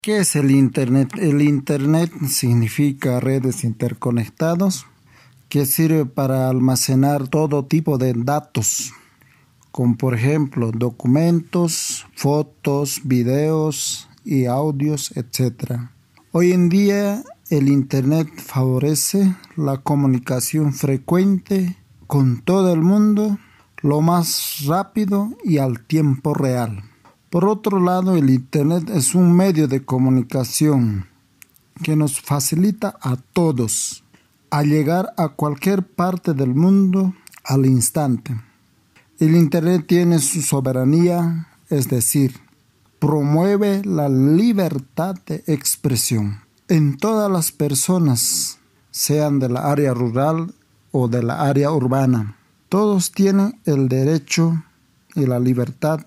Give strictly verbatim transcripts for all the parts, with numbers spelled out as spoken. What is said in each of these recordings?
¿Qué es el Internet? El Internet significa redes interconectados que sirve para almacenar todo tipo de datos, como por ejemplo documentos, fotos, videos y audios, etcétera. Hoy en día el Internet favorece la comunicación frecuente con todo el mundo, lo más rápido y al tiempo real. Por otro lado, el Internet es un medio de comunicación que nos facilita a todos a llegar a cualquier parte del mundo al instante. El Internet tiene su soberanía, es decir, promueve la libertad de expresión en todas las personas, sean de la área rural o de la área urbana. Todos tienen el derecho y la libertad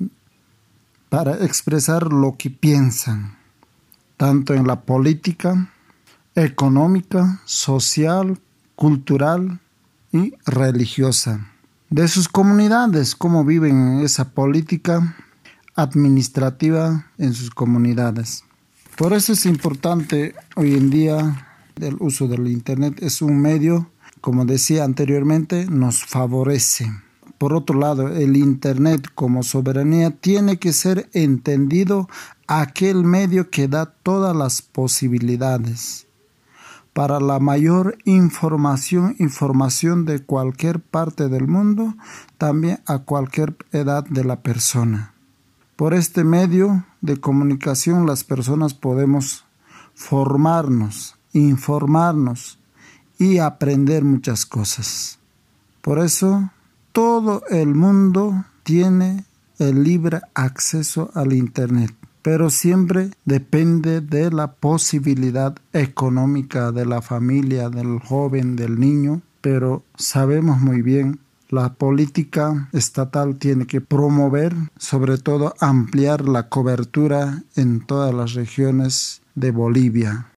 para expresar lo que piensan, tanto en la política, económica, social, cultural y religiosa. De sus comunidades, cómo viven esa política administrativa en sus comunidades. Por eso es importante hoy en día el uso del Internet. Es un medio, como decía anteriormente, nos favorece. Por otro lado, el Internet como soberanía tiene que ser entendido aquel medio que da todas las posibilidades para la mayor información, información de cualquier parte del mundo, también a cualquier edad de la persona. Por este medio de comunicación las personas podemos formarnos, informarnos y aprender muchas cosas. Por eso, todo el mundo tiene el libre acceso al Internet, pero siempre depende de la posibilidad económica de la familia, del joven, del niño. Pero sabemos muy bien, la política estatal tiene que promover, sobre todo ampliar la cobertura en todas las regiones de Bolivia.